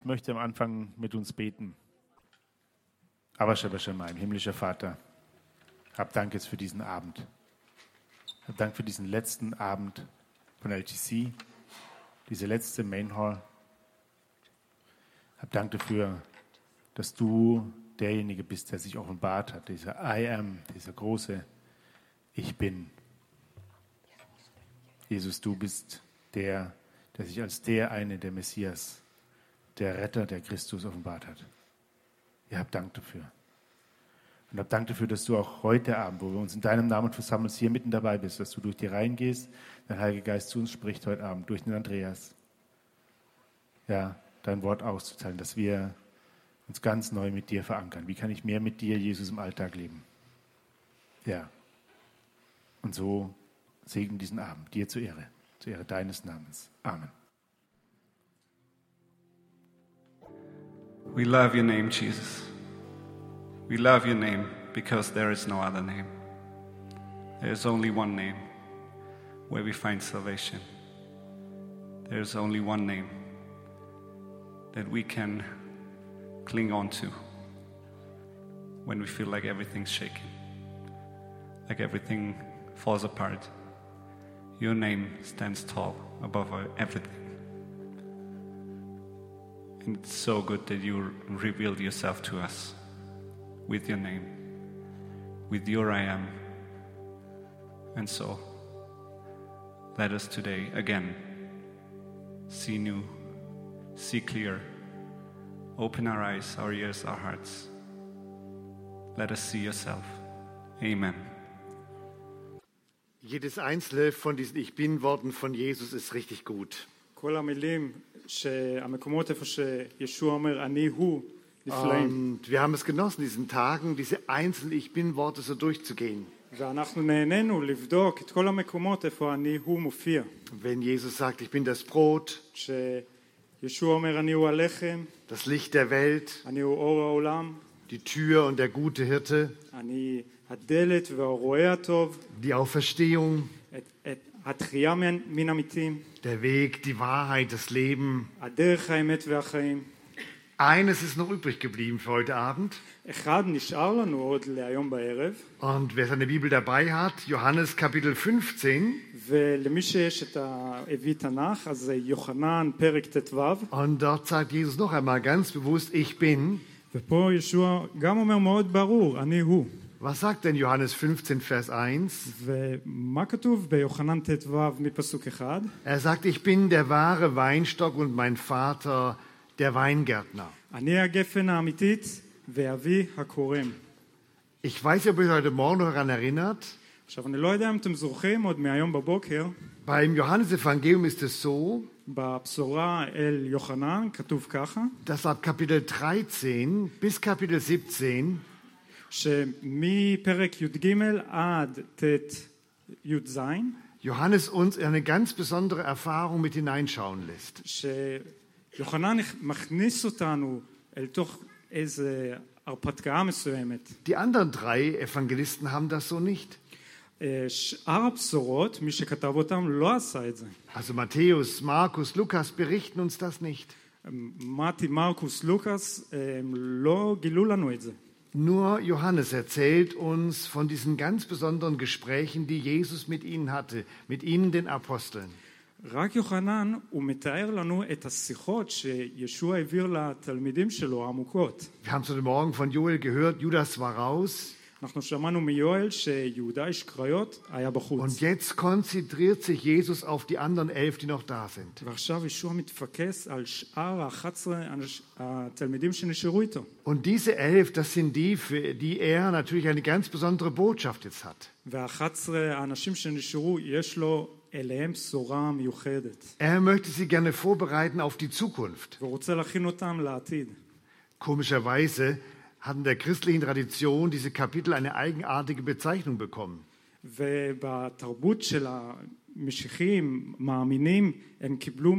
Ich möchte am Anfang mit uns beten. Aber mein himmlischer Vater, hab Dank jetzt für diesen Abend. Hab Dank für diesen letzten Abend von LTC, diese letzte Main Hall. Hab Dank dafür, dass du derjenige bist, der sich offenbart hat, dieser I Am, dieser große Ich Bin. Jesus, du bist der sich als der Messias, der Retter, der Christus offenbart hat. Ja, hab Dank dafür. Und hab Dank dafür, dass du auch heute Abend, wo wir uns in deinem Namen versammeln, hier mitten dabei bist, dass du durch die Reihen gehst, dein Heiliger Geist zu uns spricht heute Abend, durch den Andreas. Ja, dein Wort auszuteilen, dass wir uns ganz neu mit dir verankern. Wie kann ich mehr mit dir, Jesus, im Alltag leben? Ja. Und so segne diesen Abend, dir zur Ehre deines Namens. Amen. We love your name, Jesus. We love your name because there is no other name. There is only one name where we find salvation. There is only one name that we can cling on to when we feel like everything's shaking, like everything falls apart. Your name stands tall above everything. And it's so good that you revealed yourself to us with your name, with your I Am. And so, let us today again see new, see clear, open our eyes, our ears, our hearts. Let us see yourself. Amen. Jedes einzelne von diesen Ich-Bin-Worten von Jesus ist richtig gut. כל המילים, המקומות איפה שישוע אומר, אני הוא, נפלאים. Und wir haben es genossen, diesen Tagen, diese einzelnen Ich-Bin-Worte so durchzugehen. ואנחנו נהנינו לבדוק את כל המקומות איפה אני הוא מופיע. Wenn Jesus sagt, ich bin das Brot, שישוע אומר, אני הוא הלחם, das Licht der Welt, אני הוא אור העולם, die Tür und der gute Hirte, אני הדלת והרועה הטוב, die Auferstehung, התחייה מן המתים, der Weg, die Wahrheit, das Leben. הדרך, האמת והחיים. Eines ist noch übrig geblieben für heute Abend. אחד נשאר לנו עוד להיום בערב. Und wer seine Bibel dabei hat, Johannes Kapitel 15. ולמי שיש הביא תנ"ך, אז יוחנן פרק ט"ו. Und dort sagt Jesus noch einmal ganz bewusst, ich bin. ופה ישוע גם אומר מאוד ברור, אני הוא. Was sagt denn Johannes 15, Vers 1? ומה כתוב ביוחנן ט"ו מפסוק 1? Er sagt, ich bin der wahre Weinstock und mein Vater der Weingärtner. אני הגפן האמיתית ואבי הכורם. Ich weiß nicht, ob ihr euch heute Morgen noch daran erinnert. עכשיו, אני לא יודע אם אתם זוכרים עוד מהיום בבוקר. Beim Johannesevangelium ist es so, בבשורה אל יוחנן כתוב ככה, dass ab Kapitel 13 bis Kapitel 17 שמפרק י"ג עד ט"ז Johannes uns eine ganz besondere Erfahrung mit hineinschauen lässt. שיוחנן מכניס אותנו אל תוך איזה הרפתקה מסוימת. Die anderen drei Evangelisten haben das so nicht. שאר הבשורות, מי שכתב אותם לא עשה את זה. Also Matthäus, Markus, Lukas berichten uns das nicht. מתי, מרקוס, לוקאס, לא גילו לנו את זה. Nur Johannes erzählt uns von diesen ganz besonderen Gesprächen, die Jesus mit ihnen hatte, mit ihnen, den Aposteln. רק יוחנן, הוא מתאר לנו את השיחות שישוע העביר לתלמידים שלו העמוקות. Wir haben es heute Morgen von Joel gehört, Judas war raus. אנחנו שמענו מיואל שיהודה איש קריות היה בחוץ. Und jetzt konzentriert sich Jesus auf die anderen 11, die noch da sind. ועכשיו ישוע מתפקס על שאר ה-11 התלמידים שנשארו איתו. Und diese 11, das sind die, für die er natürlich eine ganz besondere Botschaft jetzt hat. וה-11 האנשים שנשארו, יש לו אליהם בשורה מיוחדת. Er möchte sie gerne vorbereiten auf die Zukunft. והוא רוצה להכין אותם לעתיד. Komischerweise hat in der christlichen Tradition diese Kapitel eine eigenartige Bezeichnung bekommen. ובתרבות של המשיחיים, מאמינים, הם קיבלו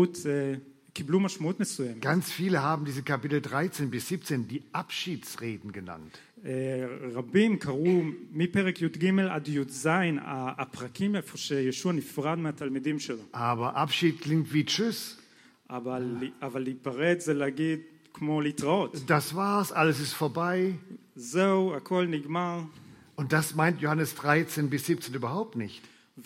משמעות מסוימת. Ganz viele haben diese Kapitel 13 bis 17 die Abschiedsreden genannt. רבים קראו מפרק י"ג עד י"ז, הפרקים איפה שישוע נפרד מהתלמידים שלו. Aber Abschied klingt wie Tschüss. אבל להיפרד זה להגיד כמו להתראות. Das war's, alles ist vorbei. זהו, הכל נגמר. Und das meint Johannes 13 bis 17 überhaupt nicht.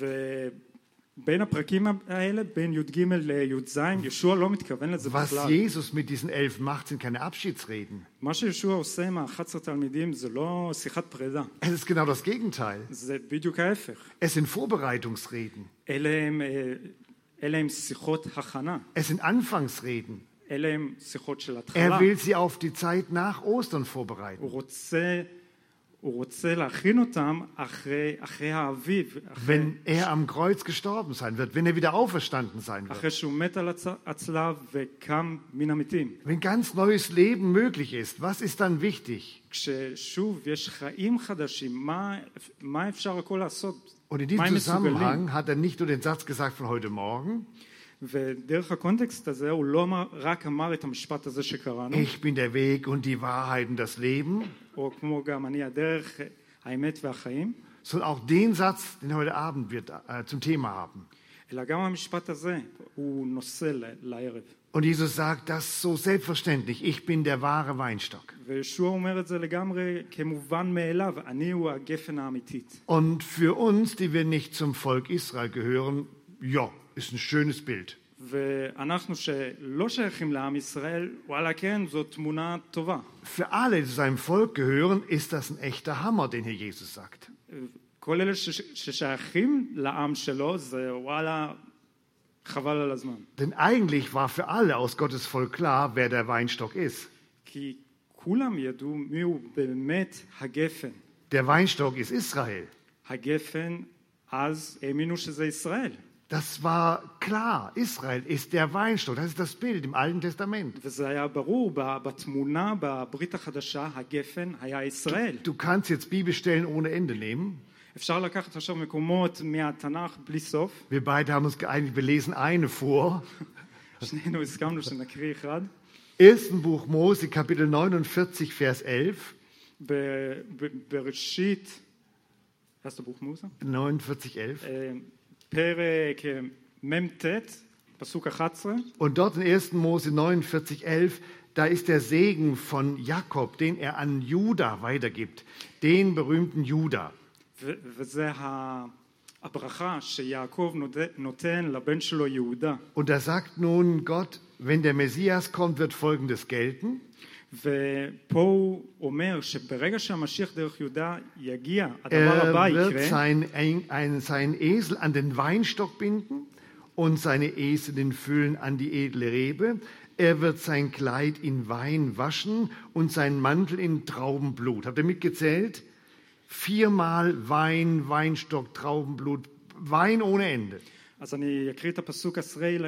ובין הפרקים האלה, בין י"ג לי"ז, ישוע לא מתכוון לזה Was בכלל. Jesus mit diesen 11 macht, sind keine Abschiedsreden. מה שישוע עושה עם ה-11 תלמידים זה לא שיחת פרידה. Es ist genau das Gegenteil. זה בדיוק ההפך. Es sind Vorbereitungsreden. אלה הם שיחות הכנה. Es sind Anfangsreden. אלה הם שיחות של התחלה. Er will sie auf die Zeit nach Ostern vorbereiten. הוא רוצה להכין אותם אחרי האביב. Wenn er am Kreuz gestorben sein wird, wenn er wieder auferstanden sein wird. אחרי שהוא מת על הצלב וקם מן המתים. Wenn ganz neues Leben möglich ist, was ist dann wichtig? כששוב יש חיים חדשים, מה אפשר הכל לעשות? Und in diesem Zusammenhang hat er nicht nur den Satz gesagt von heute Morgen, ודרך הקונטקסט הזה הוא לא רק אמר את המשפט הזה שקראנו, ich bin der Weg und die Wahrheit und das Leben, או כמו גם אני הדרך, האמת והחיים, sondern auch den Satz, den er heute Abend wird zum Thema haben. אלא גם המשפט הזה הוא נושא לערב. Und Jesus sagt das so selbstverständlich, ich bin der wahre Weinstock. וישוע אומר את זה לגמרי כמובן מאליו, אני הוא הגפן האמיתית. Und für uns, die wir nicht zum Volk Israel gehören, ja, ist ein schönes Bild. ואנחנו שלא שייכים לעם ישראל, וואלה כן, זאת תמונה טובה. Für alle, die zu seinem Volk gehören, ist das ein echter Hammer, den hier Jesus sagt. כל אלה ששייכים לעם שלו, זה וואלה, חבל על הזמן. Denn eigentlich war für alle aus Gottes Volk klar, wer der Weinstock ist. כי כולם ידעו מיהו באמת הגפן. Der Weinstock ist Israel. הגפן, אז האמינו שזה ישראל. Das war klar. Israel ist der Weinstock. Das ist das Bild im Alten Testament. וזה היה ברור, בתמונה, בברית החדשה, הגפן היה ישראל. Du kannst jetzt Bibelstellen ohne Ende nehmen. אפשר לקחת עכשיו מקומות מהתנ"ך בלי סוף. Wir beide haben uns geeinigt, wir lesen eine vor. שנינו הסכמנו שנקריא אחד. 1. Buch Mose, Kapitel 49, Vers 11. בראשית, erste Buch Mose. 49, 11. פרק מ"ט, פסוק 11. Und dort in 1. Mose 49, 11, da ist der Segen von Jakob, den er an Juda weitergibt, den berühmten Juda. וזה הברכה שיעקב נותן לבן שלו יהודה. Und da sagt nun Gott, wenn der Messias kommt, wird Folgendes gelten. ופה הוא אומר שברגע שהמשיח דרך יהודה יגיע, הדבר הבא wird יקרה. seinen Esel an den Weinstock binden und seine Eselin füllen an die edle Rebe. Er wird sein Kleid in Wein waschen und seinen Mantel in Traubenblut. Habt ihr mitgezählt? 4-mal Wein, Weinstock, Traubenblut, Wein ohne Ende. אז אני אקריא את הפסוק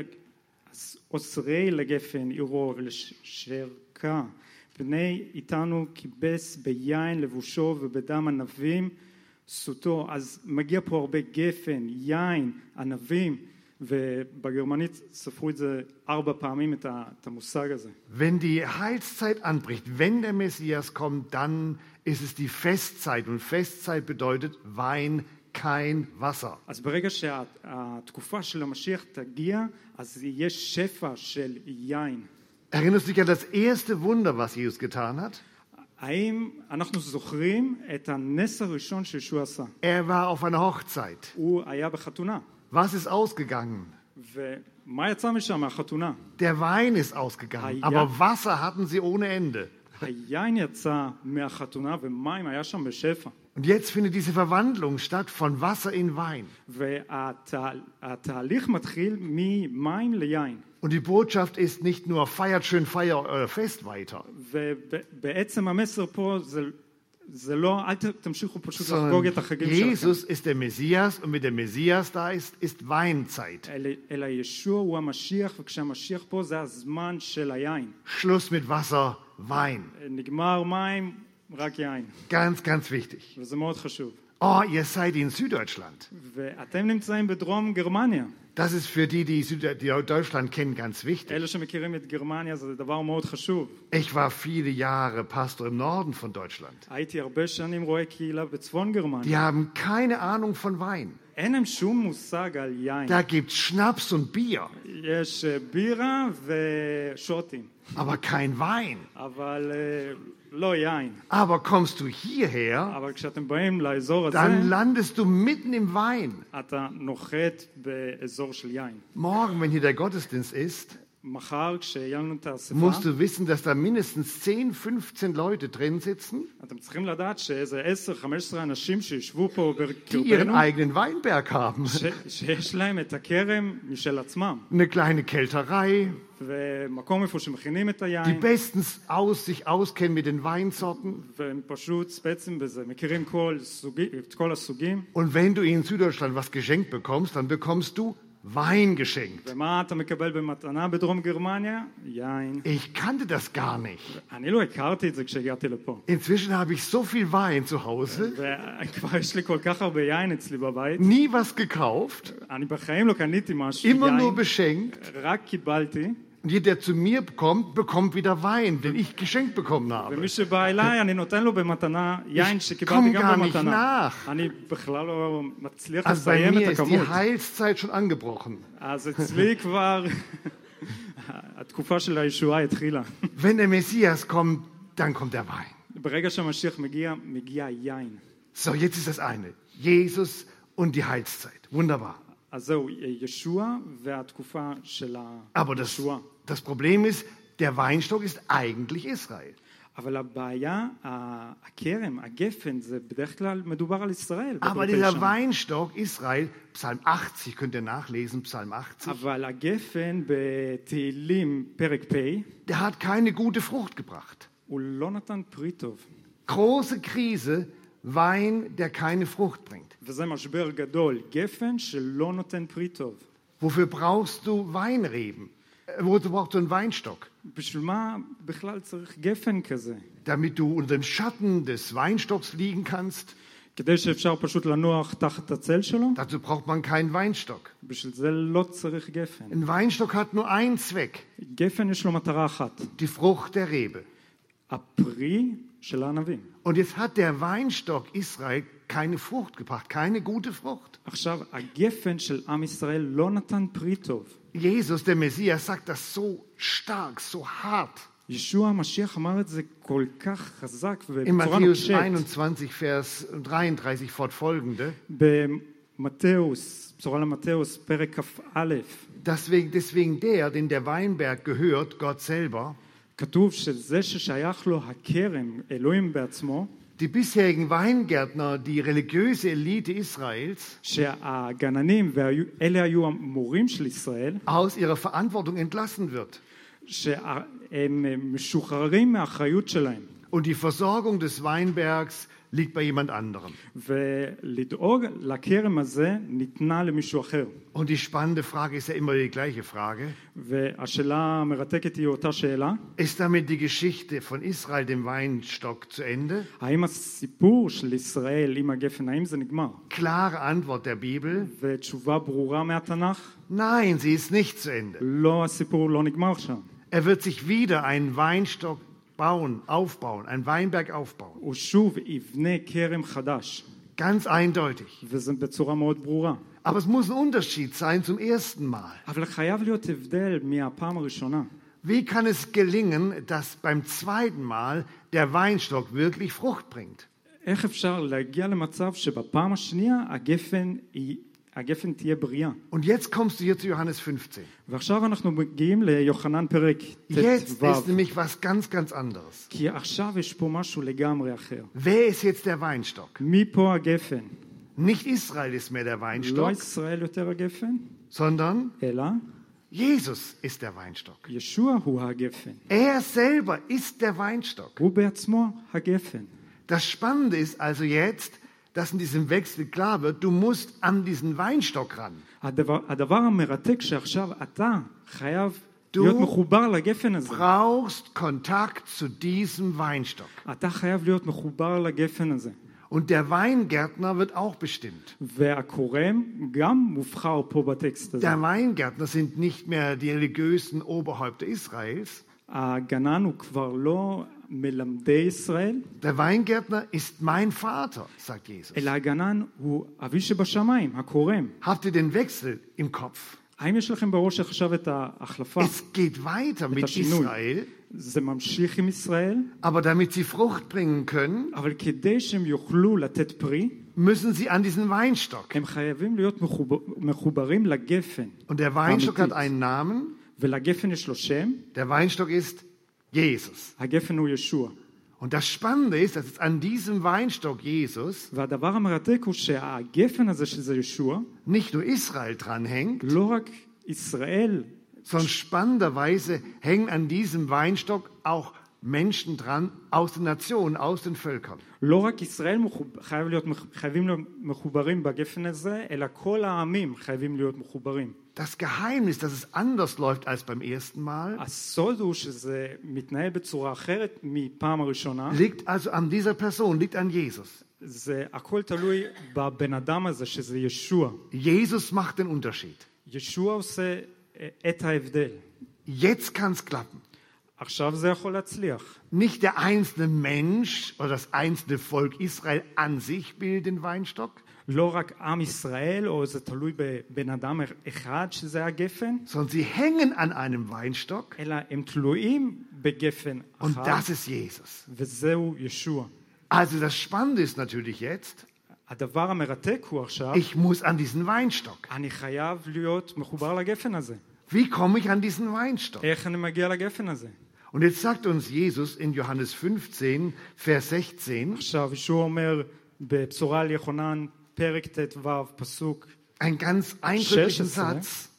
עשרי לגפן עירו ולשרקה. בני איתנו כיבס ביין לבושו ובדם ענבים סוטו. אז מגיע פה הרבה גפן, יין, ענבים, ובגרמנית ספרו את זה 4 פעמים את המושג הזה. Wenn die Heilszeit anbricht, wenn der Messias kommt, dann ist es die Festzeit. Und Festzeit bedeutet Wein, kein Wasser. אז ברגע שהתקופה של המשיח תגיע, אז יש שפע של יין. Erinnerst du dich an das erste Wunder, was Jesus getan hat? האם אנחנו זוכרים את הנס הראשון שישוע עשה? Er war auf einer Hochzeit. הוא היה בחתונה. Was ist ausgegangen? ומה יצא משם מהחתונה? Der Wein ist ausgegangen, aber Wasser hatten sie ohne Ende. היין יצא מהחתונה ומים היה שם בשפע. Und jetzt findet diese Verwandlung statt von Wasser in Wein. והתהליך מתחיל ממים ליין. Und die Botschaft ist nicht nur feiert schön euer Fest weiter. ובעצם המסר פה זה לא, אל תמשיכו פשוט לחגוג את החגים שלכם. Jesus ist der Messias und mit dem Messias da ist Weinzeit. אלא ישוע הוא המשיח, וכשהמשיח פה זה הזמן של היין. Schluss mit Wasser, Wein. נגמר מים, רק יין. Ganz, ganz wichtig. וזה מאוד חשוב. Oh, ihr seid in Süddeutschland. ואתם נמצאים בדרום גרמניה. Das ist für die Deutschland kennen, ganz wichtig. אלה שמכירים את גרמניה זה דבר מאוד חשוב. Ich war viele Jahre Pastor im Norden von Deutschland. הייתי הרבה שנים רואה קהילה בצפון גרמניה. Die haben keine Ahnung von Wein. אין להם שום מושג על יין. Da gibt's Schnaps und Bier, יש בירה ושוטים, aber kein Wein. אבל לא יין. Aber kommst du hierher, אבל כשאתם באים לאזור הזה, dann landest du mitten im Wein. אתה נוחת באזור של יין. Morgen, wenn hier der Gottesdienst ist, מחר כשיהיה לנו את האספה, musst du wissen, dass da mindestens 10, 15 Leute drin sitzen, אתם צריכים לדעת שאיזה 10-15 אנשים שישבו פה die ihren בקרבנו, eigenen Weinberg haben. שיש להם את הכרם משל עצמם, Eine kleine Kälterei, ומקום איפה שמכינים את die היין, bestens sich auskennen mit den Weinsorten. והם פשוט בעצם בזה מכירים את כל הסוגים. Und wenn du in Süddeutschland was geschenkt bekommst, dann bekommst du Wein geschenkt. ומה אתה מקבל במתנה בדרום גרמניה? יין. Ich kannte das gar nicht. אני לא הכרתי את זה כשהגעתי לפה. Inzwischen habe ich so viel Wein zu Hause, וכבר יש לי כל כך הרבה יין אצלי בבית. nie was gekauft, אני בחיים לא קניתי משהו, immer nur יין, beschenkt. רק קיבלתי. Und jeder, der zu mir kommt, bekommt wieder Wein, den ich geschenkt bekommen habe. ומי שבא אליי, אני נותן לו במתנה יין komm שקיבלתי gar גם nicht במתנה. nach. אני בכלל לא מצליח Also bei לסיים mir את ist die הכמות. Heilszeit schon angebrochen. אז אצלי כבר התקופה של הישועה התחילה. Wenn der Messias kommt, dann kommt der Wein. ברגע שהמשיח מגיע, מגיע יין. So, jetzt ist das eine. Jesus und die Heilszeit. Wunderbar. אז זהו, ישוע והתקופה של Aber הישועה. das Problem ist, der Weinstock ist eigentlich Israel. אבל הבעיה, הכרם, הגפן, זה בדרך כלל מדובר על ישראל. Aber בדפי dieser שם. Weinstock Israel, Psalm 80, könnt ihr nachlesen, Psalm 80, אבל הגפן בתהילים פרק פ' der hat keine gute Frucht gebracht. הוא לא נתן פרי טוב. Große Krise, Wein, der keine Frucht bringt. וזה משבר גדול, גפן שלא נותן פרי טוב. Wofür brauchst du Weinreben? Wozu brauchst du einen Weinstock? בשביל מה בכלל צריך גפן כזה? Damit du unter dem Schatten des Weinstocks liegen kannst. כדי שאפשר פשוט לנוח תחת הצל שלו? Dazu braucht man keinen Weinstock. בשביל זה לא צריך גפן. Ein Weinstock hat nur einen Zweck, גפן יש לו מטרה אחת, die Frucht der Rebe. הפרי של הענבים. Und jetzt hat der Weinstock Israel keine Frucht gebracht, keine gute Frucht. עכשיו, הגפן של עם ישראל לא נתן פרי טוב. Jesus, der Messias, sagt das so stark, so hart. ישוע המשיח אמר את זה כל כך חזק In ובצורה Matthäus נוקשת. 21, Vers 33 fortfolgende. במתאוס, בשורה למתאוס, פרק כ"א, Deswegen der, den der Weinberg gehört, Gott selber, כתוב שזה ששייך לו הכרם, אלוהים בעצמו, die bisherigen Weingärtner, die religiöse Elite Israels, שהגננים, ואלה היו המורים של ישראל, aus ihrer Verantwortung entlassen wird. שהם משוחררים מהאחריות שלהם. Und die Versorgung des Weinbergs liegt bei jemand anderem. ולדאוג לכרם הזה ניתנה למישהו אחר. Und die spannende Frage ist ja immer die gleiche Frage. והשאלה המרתקת היא אותה שאלה, Ist damit die Geschichte von Israel, dem Weinstock, zu Ende? האם הסיפור של ישראל עם הגפן, האם זה נגמר? Klare Antwort der Bibel. ותשובה ברורה מהתנ"ך, Nein, sie ist nicht zu Ende. לא, הסיפור לא נגמר שם. Er wird sich wieder einen Weinstock aufbauen, einen Weinberg aufbauen. הוא שוב יבנה כרם חדש, Ganz eindeutig. וזה בצורה מאוד ברורה. Aber es muss ein Unterschied sein zum ersten Mal. אבל חייב להיות הבדל מהפעם הראשונה. Wie kann es gelingen, dass beim zweiten Mal der Weinstock wirklich Frucht bringt? איך אפשר להגיע למצב שבפעם השנייה הגפן תהיה בריאה? Und jetzt kommst du hier zu Johannes 15. ועכשיו אנחנו מגיעים ליוחנן פרק Jetzt ט"ו. ist nämlich was ganz, ganz anderes. כי עכשיו יש פה משהו לגמרי אחר. Wer ist jetzt der Weinstock? מי פה הגפן? Nicht Israel ist mehr der לא Weinstock, ישראל יותר הגפן, sondern אלא Jesus ist der Weinstock. ישוע הוא הגפן. Er selber ist der Weinstock. הוא בעצמו הגפן. Das Spannende ist also jetzt, dass in diesem Wechsel klar wird, du musst an diesen Weinstock ran. הדבר המרתק שעכשיו אתה חייב להיות מחובר לגפן הזה. Brauchst Kontakt zu diesem Weinstock. אתה חייב להיות מחובר לגפן הזה. Und der Weingärtner wird auch bestimmt. והכורם גם מובחר פה בטקסט הזה. Der Weingärtner sind nicht mehr die religiösen Oberhäupter Israels, הגנן הוא כבר לא מלמדי ישראל, Der Weingärtner ist mein Vater, sagt Jesus. אלא הגנן הוא אבי שבשמיים, הכורם. Habt ihr den Wechsel im Kopf? האם יש לכם בראש עכשיו את ההחלפה? Es geht weiter mit השינוי. Israel, זה ממשיך עם ישראל, aber damit sie Frucht bringen können, אבל כדי שהם יוכלו לתת פרי, müssen sie an diesen Weinstock. הם חייבים להיות מחוברים לגפן. Und der Weinstock hat אמיתית. einen Namen. ולגפן יש לו שם, Der Weinstock ist Jesus. הגפן הוא ישוע. Und das Spannende ist, dass es an diesem Weinstock Jesus והדבר המרתק הוא שהגפן הזה שזה ישוע, nicht nur Israel dranhängt, לא רק ישראל, sondern spannenderweise hängen an diesem Weinstock auch Menschen dran aus den Nationen, aus den Völkern. לא רק ישראל חייבים להיות מחוברים בגפן הזה, אלא כל העמים חייבים להיות מחוברים. Das Geheimnis, dass es anders läuft als beim ersten Mal, הסוד הוא שזה מתנהל בצורה אחרת מפעם הראשונה. liegt also an dieser Person, liegt an Jesus. זה הכל תלוי בבן אדם הזה, שזה ישוע. Jesus macht den Unterschied. ישוע עושה את ההבדל. Jetzt kann es klappen. עכשיו זה יכול להצליח. Nicht der einzelne Mensch oder das einzelne Volk Israel an sich bildet den Weinstock, לא רק עם ישראל, או זה תלוי בבן אדם אחד שזה הגפן, sondern sie hängen an einem Weinstock אלא הם תלויים בגפן und אחד, das ist Jesus. וזהו ישוע. Also das Spannende ist natürlich jetzt, הדבר המרתק הוא עכשיו, ich muss an diesen Weinstock. אני חייב להיות מחובר לגפן הזה. Wie komme ich an diesen Weinstock? איך אני מגיע לגפן הזה? Und jetzt sagt uns Jesus in Johannes 15, Vers 16, עכשיו, ישוע אומר בבשורה על יוחנן, פרק ט"ו, פסוק einen ganz eindrücklichen 16. Satz.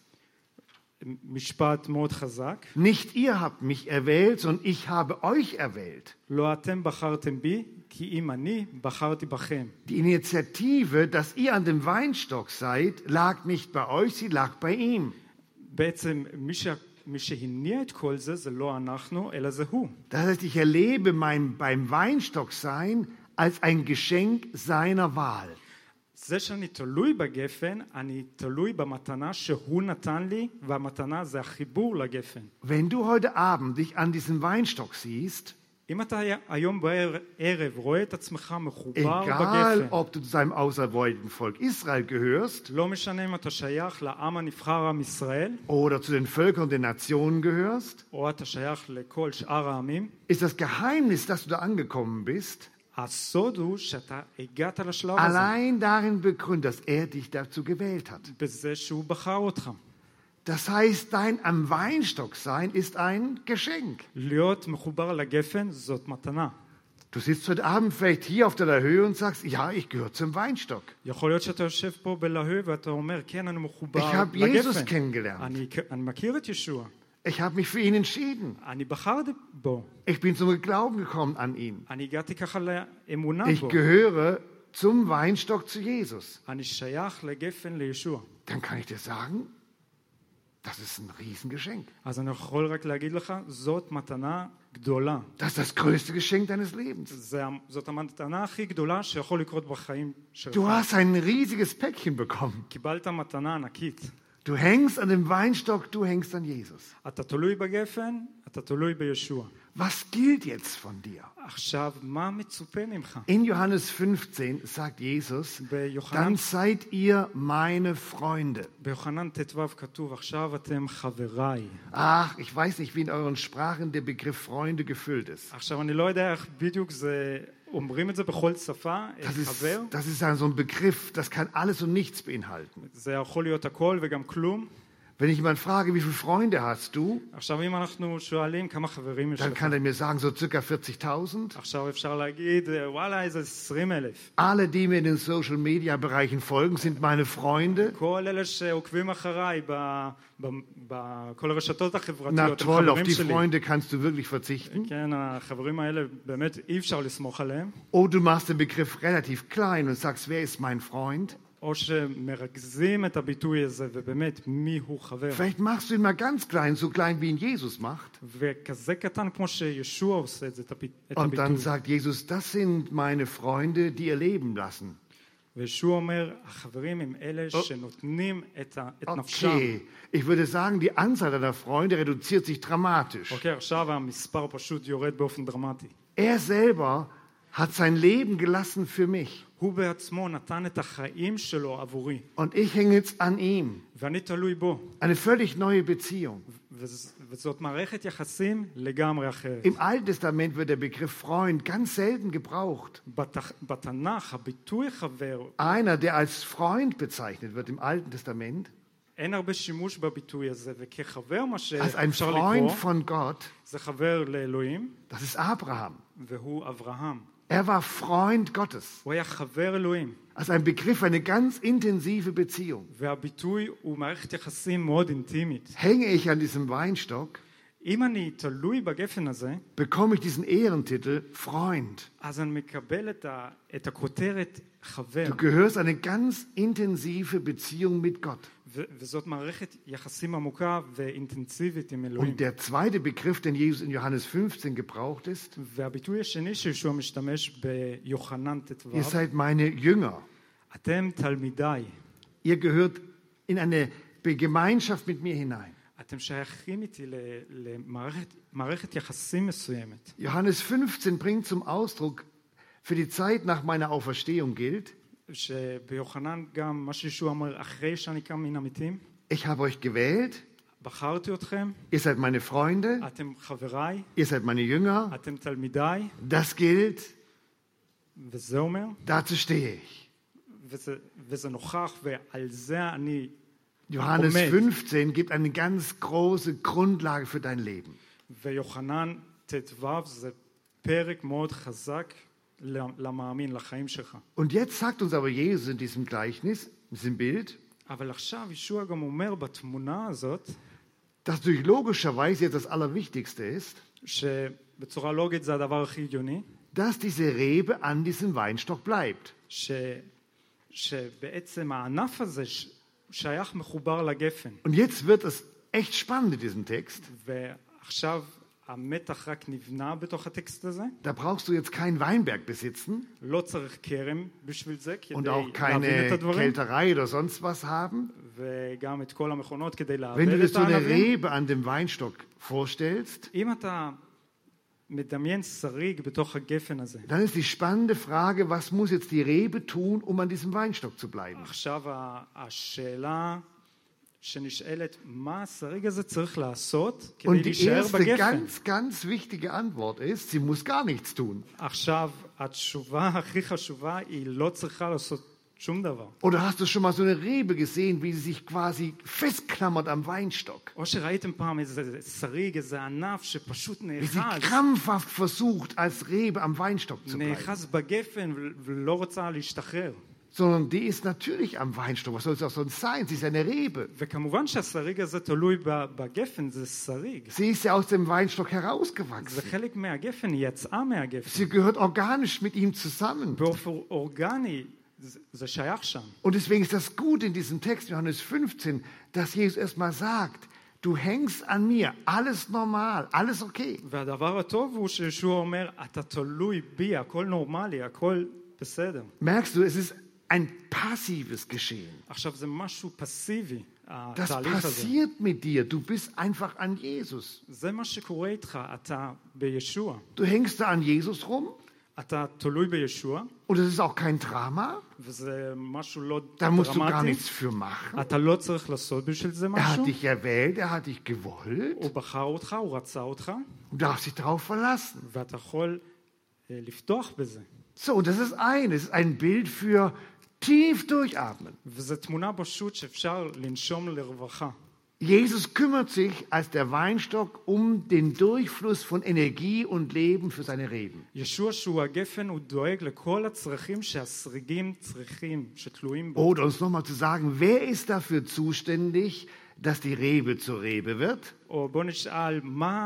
משפט מאוד חזק. Nicht ihr habt mich erwählt, sondern ich habe euch erwählt. לא אתם בחרתם בי, כי אם אני בחרתי בכם. Die Initiative, dass ihr an dem Weinstock seid, lag nicht bei euch, sie lag bei ihm. בעצם מי שהניע את כל זה, זה לא אנחנו, אלא זה הוא. Das heißt, ich erlebe beim Weinstock sein als ein Geschenk seiner Wahl. זה שאני תלוי בגפן, אני תלוי במתנה שהוא נתן לי, והמתנה זה החיבור לגפן. Wenn du heute Abend dich an diesem Weinstock siehst, אם אתה היום בערב רואה את עצמך מחובר egal בגפן, ob du zu seinem auserwählten Volk Israel gehörst לא משנה אם אתה שייך לעם הנבחר עם ישראל, oder zu den Völkern der Nationen gehörst, או אתה שייך לכל שאר העמים, ist das Geheimnis, dass du da angekommen bist, הסוד הוא שאתה הגעת לשלב הזה, allein darin begründet, dass er dich dazu gewählt hat. בזה שהוא בחר אותך. Das heißt, dein am Weinstock sein ist ein Geschenk. להיות מחובר לגפן זאת מתנה. Du sitzt heute Abend vielleicht hier auf der Höhe und sagst, ja, ich gehöre zum Weinstock. יכול להיות שאתה יושב פה בלהב ואתה אומר, כן, אני מחובר Ich habe Jesus לגפן. kennengelernt. אני מכיר את ישוע. Ich habe mich für ihn entschieden. אני בחרתי בו. Ich bin zum Glauben gekommen an ihn. אני הגעתי ככה לאמונה Ich בו. gehöre zum Weinstock zu Jesus. אני שייך לגפן לישוע. Dann kann ich dir sagen, das ist ein Riesengeschenk. אז אני יכול רק להגיד לך, זאת מתנה גדולה. Das ist das größte Geschenk deines Lebens. זאת המתנה הכי גדולה שיכול לקרות בחיים שלך. Du hast ein riesiges Päckchen bekommen. קיבלת מתנה ענקית. Du hängst an dem Weinstock, du hängst an Jesus. אתה תלוי בגפן, אתה תלוי בישוע. Was gilt jetzt von dir? עכשיו, מה מצופה ממך? In Johannes 15 sagt Jesus, ביוחנן, dann seid ihr meine Freunde. ביוחנן ט"ו כתוב, עכשיו אתם חבריי. Ach, ich weiß nicht, wie in euren Sprachen der Begriff Freunde gefüllt ist. עכשיו, אני לא יודע איך בדיוק זה, אומרים את זה בכל שפה, חבר. Das ist so ein Begriff, das kann alles und nichts beinhalten. זה יכול להיות הכל וגם כלום. Wenn ich jemand frage, wie viele Freunde hast du, עכשיו, אם אנחנו שואלים כמה חברים יש dann לך, kann er mir sagen, so circa 40.000. עכשיו אפשר להגיד, וואלה, איזה 20,000. Alle, die mir in den Social-Media-Bereichen folgen, sind meine Freunde. כל אלה שעוקבים אחריי בכל הרשתות Na החברתיות, הם toll, auf חברים die שלי. Freunde kannst du wirklich verzichten. כן, החברים האלה באמת אי אפשר לסמוך עליהם. Oder du machst den Begriff relativ klein und sagst, wer ist mein Freund? או שמרכזים את הביטוי הזה, ובאמת, מי הוא חבר. Vielleicht machst du ihn mal ganz klein, so klein wie ihn Jesus macht. וכזה קטן כמו שישוע עושה את Und dann הביטוי. sagt Jesus, das sind meine Freunde, die ihr Leben lassen. וישוע אומר, החברים הם אלה שנותנים את נפשם. Okay, ich würde sagen, die Anzahl deiner Freunde reduziert sich dramatisch. אוקיי, עכשיו המספר פשוט יורד באופן דרמטי. Er selber hat sein Leben gelassen für mich. הוא בעצמו נתן את החיים שלו עבורי, Und ich hänge jetzt an ihm. ואני תלוי בו. Eine völlig neue Beziehung. וזאת מערכת יחסים לגמרי אחרת. Im Alten Testament wird der Begriff Freund ganz selten gebraucht. בתנ"ך, הביטוי חבר, Einer, der als Freund bezeichnet wird im Alten Testament, אין הרבה שימוש בביטוי הזה, וכחבר מה als ein שאפשר Freund לקרוא, von Gott, זה חבר לאלוהים, das ist Abraham. והוא אברהם. Er war Freund Gottes. הוא היה חבר אלוהים, Also ein Begriff für eine ganz intensive Beziehung. והביטוי הוא מערכת יחסים מאוד אינטימית. Hänge ich an diesem Weinstock, אם אני תלוי בגפן הזה, bekomme ich diesen Ehrentitel Freund. אז אני מקבל את הכותרת חבר, Du gehörst eine ganz intensive Beziehung mit Gott. וזאת מערכת יחסים עמוקה ואינטנסיבית עם אלוהים. Und der zweite Begriff, den Jesus in Johannes 15 gebraucht ist, והביטוי השני שישוע משתמש ביוחנן ט"ו, ihr seid meine Jünger. אתם תלמידיי, Ihr gehört in eine Gemeinschaft mit mir hinein. אתם שייכים איתי למערכת יחסים מסוימת. Johannes 15 bringt zum Ausdruck, für die Zeit nach meiner Auferstehung gilt, שביוחנן גם מה שישוע אומר, אחרי שאני קם מן המתים, ich habe euch gewählt, בחרתי אתכם, ihr seid meine Freunde, אתם חבריי, ihr seid meine Jünger, אתם תלמידיי, das gilt, וזה אומר, dazu stehe ich. וזה נוכח, ועל זה אני Johannes עומד. 15 gibt eine ganz große Grundlage für dein Leben. ויוחנן ט"ו זה פרק מאוד חזק למאמין, לחיים שלך. Und jetzt sagt uns aber Jesus in diesem Gleichnis, in diesem Bild, אבל עכשיו ישוע גם אומר בתמונה הזאת, dass durch logischerweise jetzt das Allerwichtigste ist, שבצורה לוגית זה הדבר הכי הגיוני, dass diese Rebe an diesem Weinstock bleibt. שבעצם הענף הזה שייך מחובר לגפן. Und jetzt wird es echt spannend in diesem Text. ועכשיו המתח רק נבנה בתוך הטקסט הזה. Da brauchst du jetzt keinen Weinberg besitzen לא צריך כרם בשביל זה, כדי und auch להבין את keine הדברים. Kälterei oder sonst was haben. וגם את כל המכונות כדי Wenn du לעבד dir את so eine הענבים. Rebe an dem Weinstock vorstellst, אם אתה מדמיין שריג בתוך הגפן הזה, dann ist die spannende Frage, was muss jetzt die Rebe tun, um an diesem Weinstock zu bleiben? עכשיו השאלה שנשאלת, מה השריג הזה צריך לעשות כדי Und die להישאר erste בגפן? ganz wichtige Antwort ist, sie muss gar nichts tun. עכשיו, התשובה הכי חשובה היא לא צריכה לעשות שום דבר. Oder hast du schon mal so eine Rebe gesehen, wie sie sich quasi festklammert am Weinstock? או שראיתם פעם איזה שריג, איזה ענף שפשוט Wie sie נאחז, krampfhaft versucht, als Rebe am Weinstock zu bleiben. נאחז בגפן ולא רוצה להשתחרר. Sondern die ist natürlich am Weinstock. Was soll es auch sonst sein? Sie ist eine Rebe. וכמובן שהשריג הזה תלוי בגפן, זה שריג. Sie ist ja aus dem Weinstock זה herausgewachsen. חלק מהגפן, היא יצאה מהגפן. Sie gehört organisch mit ihm zusammen. באופן אורגני, זה שייך שם. Und deswegen ist das gut in diesem Text, Johannes 15, dass Jesus erstmal sagt, du hängst an mir, alles normal, alles okay. והדבר הטוב הוא שישוע אומר, אתה תלוי בי, הכל נורמלי, הכל בסדר. Merkst du, es ist ein passives Geschehen. עכשיו זה משהו פסיבי, Das התהליך הזה. passiert mit dir. Du bist einfach an Jesus. זה מה שקורה איתך, אתה בישוע. Du hängst da an Jesus rum אתה תלוי בישוע, und es ist auch kein Drama. וזה משהו לא Da musst du gar דרמטי. nichts für machen. אתה לא צריך לעשות בשביל זה Er משהו. hat dich erwählt, er hat dich gewollt. הוא בחר אותך, הוא רצה אותך, Du darfst dich darauf verlassen. ואתה יכול לפתוח בזה. So, und das ist ein Bild für tief durchatmen. וזו תמונה פשוט שאפשר לנשום לרווחה. Jesus kümmert sich als der Weinstock um den Durchfluss von Energie und Leben für seine Reben. ישוע שהוא הגפן, הוא דואג לכל הצרכים שהשריגים צריכים, שתלויים בו. Oder uns nochmal zu sagen, wer ist dafür zuständig, dass die Rebe zur Rebe wird? או בוא נשאל,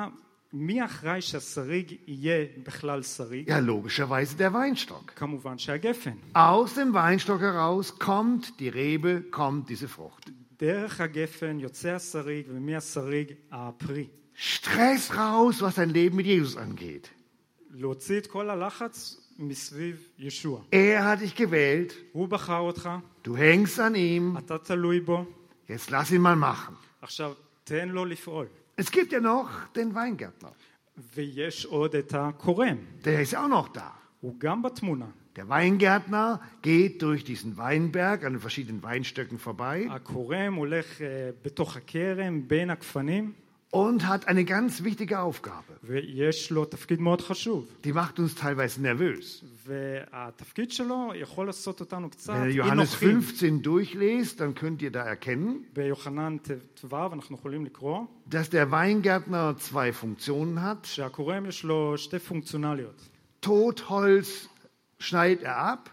מי אחראי שהשריג יהיה בכלל שריג? Ja, logischerweise der Weinstock. כמובן שהגפן. Aus dem Weinstock heraus kommt die Rebe, kommt diese Frucht. דרך הגפן יוצא השריג, ומהשריג הפרי. Stress raus, was dein Leben mit Jesus angeht. להוציא את כל הלחץ מסביב ישוע. Er hat dich gewählt, הוא בחר אותך, du hängst an ihm, אתה תלוי בו, jetzt lass ihn mal machen. עכשיו תן לו לפעול. Es gibt ja noch den Weingärtner, ויש עוד את הכורם, der ist ja auch noch da. הוא גם בתמונה. Der Weingärtner geht durch diesen Weinberg an den verschiedenen Weinstöcken vorbei הכורם הולך בתוך הכרם, בין הגפנים, und hat eine ganz wichtige Aufgabe. ויש לו תפקיד מאוד חשוב. Die macht uns teilweise nervös. והתפקיד שלו יכול לעשות אותנו קצת Wenn ihr Johannes אי-נוחים. 15 durchlest, dann könnt ihr da erkennen, ביוחנן ט"ו אנחנו יכולים לקרוא dass der Weingärtner zwei Funktionen hat. שהכורם יש לו שתי פונקציונליות. Totholz schneidet er ab,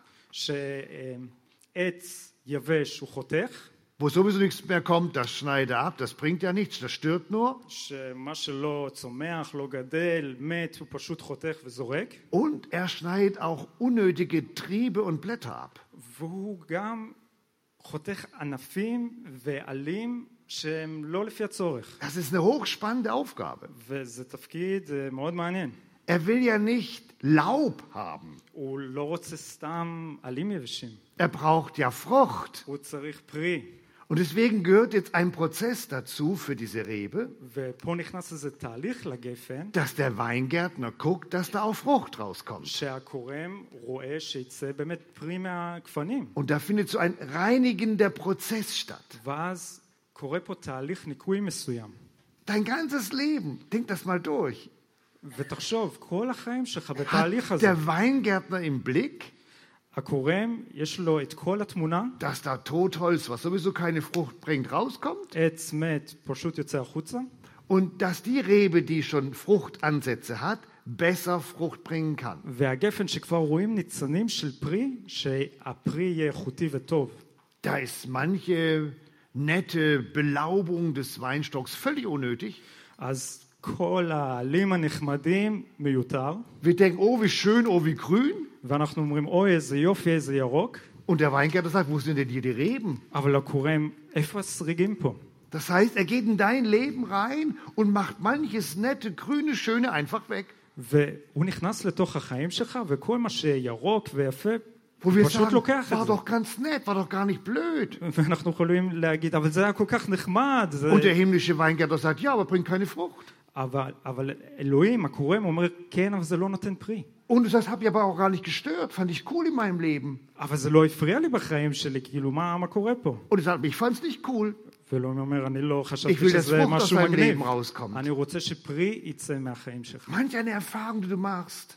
שעץ יבש הוא חותך, wo sowieso nichts mehr kommt, das schneidet er ab, das bringt ja nichts, das stört nur. שמה שלא צומח, לא גדל, מת, הוא פשוט חותך וזורק. Und er schneidet auch unnötige Triebe und Blätter ab. והוא גם חותך ענפים ועלים שהם לא לפי הצורך. Das ist eine hochspannende Aufgabe. וזה תפקיד מאוד מעניין. Er will ja nicht Laub haben. הוא לא רוצה סתם עלים יבשים. Er braucht ja Frucht. הוא צריך פרי. Und deswegen gehört jetzt ein Prozess dazu für diese Rebe, ופה נכנס איזה תהליך לגפן, dass der Weingärtner guckt, dass da auch Frucht rauskommt. שהכורם רואה שיצא באמת פרי מהגפנים. Und da findet so ein reinigender Prozess statt. ואז קורה פה תהליך ניקוי מסוים. Dein ganzes Leben, denk das mal durch. ותחשוב, כל החיים שלך בתהליך Hat הזה, der Weingärtner im Blick, הכורם יש לו את כל התמונה, dass da Totholz, was sowieso keine Frucht bringt, rauskommt? עץ מת פשוט יוצא החוצה, Und dass die Rebe, die schon Fruchtansätze hat, besser Frucht bringen kann. והגפן שכבר רואים ניצנים של פרי, שהפרי יהיה איכותי וטוב. Da ist manche nette Belaubung des Weinstocks völlig unnötig. אז כל העלים הנחמדים מיותר, Wir denken, oh, wie schön, oh, wie grün. ואנחנו אומרים, אוי, איזה יופי, איזה ירוק, Und der Weingärtner sagt, wo sind denn hier die Reben? אבל הכורם, איפה השריגים פה? Das heißt, er geht in dein Leben rein und macht manches nette, grüne, schöne einfach weg. והוא נכנס לתוך החיים שלך, וכל מה שירוק ויפה, Wo wir פשוט sagen, לוקח war את זה. doch ganz nett, war doch gar nicht blöd. ואנחנו יכולים להגיד, אבל זה היה כל כך נחמד. זה... Und der himmlische Weingärtner sagt, ja, aber bringt keine Frucht. אבל אלוהים, הכורם, אומר, כן, אבל זה לא נותן פרי. Und du sagst, hab ich aber auch gar nicht gestört, fand ich cool in meinem Leben. אבל זה לא הפריע לי בחיים שלי, כאילו, מה קורה פה? Und du sagst, ich fand's nicht cool. ואלוהים אומר, אני לא Ich חשבתי will, dass שזה Frucht aus משהו deinem מגניב. Leben rauskommt. אני רוצה שפרי יצא מהחיים שלך. Manch eine Erfahrung, die du machst,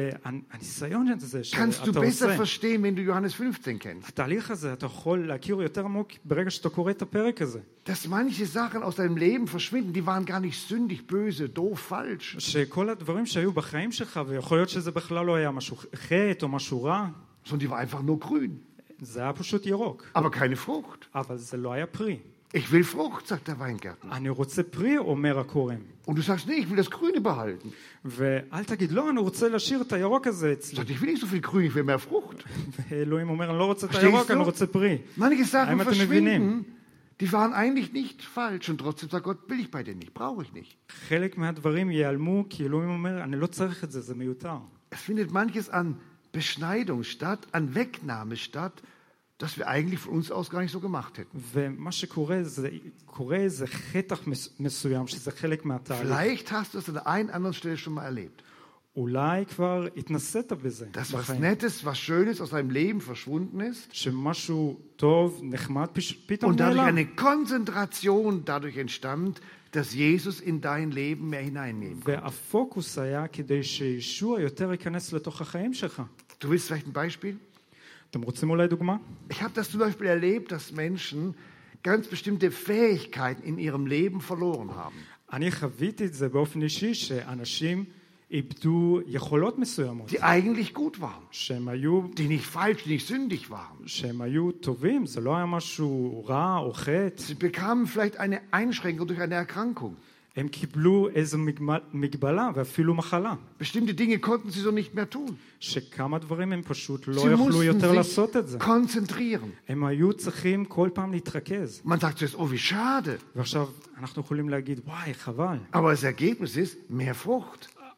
והניסיון הזה kannst du שאתה besser עושה, verstehen, wenn du Johannes 15 kennst. התהליך הזה, אתה יכול להכיר יותר עמוק ברגע שאתה קורא את הפרק הזה. Dass manche Sachen aus deinem Leben verschwinden, die waren gar nicht sündig, böse, doof, falsch. שכל הדברים שהיו בחיים שלך, ויכול להיות שזה בכלל לא היה משהו חטא או משהו רע, Sondern die waren einfach nur grün. זה היה פשוט ירוק, Aber keine Frucht. אבל זה לא היה פרי. Ich will Frucht, sagt der Weingärtner. אני רוצה פרי, אומר הכורם. Und du sagst, nee, ich will das Grüne behalten. ואל תגיד, לא, אני רוצה להשאיר את הירוק הזה Du אצלי. sagst, ich will nicht so viel Grün, ich will mehr Frucht. ואלוהים אומר, אני לא רוצה את Verstehst הירוק, du? אני רוצה פרי. Manche Sachen האם אתם מבינים? verschwinden, die waren eigentlich nicht falsch. Und trotzdem sagt Gott, will ich bei dir nicht, brauche ich nicht. חלק מהדברים ייעלמו, כי אלוהים אומר, אני לא צריך את זה, זה מיותר. Es findet manches an Beschneidung statt, an Wegnahme statt, das wir eigentlich von uns aus gar nicht so gemacht hätten. ומה שקורה, זה קורה איזה חתך מסוים, שזה חלק מהתהליך. Vielleicht hast du es an der einen oder anderen Stelle schon mal erlebt. אולי כבר התנסית בזה Dass was בחיים. Nettes, was Schönes aus deinem Leben verschwunden ist שמשהו טוב, נחמד, פתאום und dadurch נעלם. eine Konzentration dadurch entstand, dass Jesus in dein Leben mehr hineinnehmen kann. והפוקוס היה כדי שישוע יותר ייכנס לתוך החיים שלך. Du willst vielleicht ein Beispiel? אתם רוצים אולי דוגמה? Ich habe das zum Beispiel erlebt, dass Menschen ganz bestimmte Fähigkeiten in ihrem Leben verloren haben. אני חוויתי את זה באופן אישי, שאנשים איבדו יכולות מסוימות, Die eigentlich gut waren, שהם היו, die nicht falsch, die nicht sündig waren. שהם היו טובים, זה לא היה משהו רע או חטא. Sie bekamen vielleicht eine Einschränkung durch eine Erkrankung. הם קיבלו איזו מגבלה ואפילו מחלה, Bestimmte Dinge konnten sie so nicht mehr tun. שכמה דברים הם פשוט לא Sie יכלו mussten יותר sich לעשות את זה. konzentrieren. הם היו צריכים כל פעם להתרכז. Man sagt zuerst, oh, wie schade. ועכשיו אנחנו יכולים להגיד, וואי, חבל. Aber das Ergebnis ist mehr Frucht.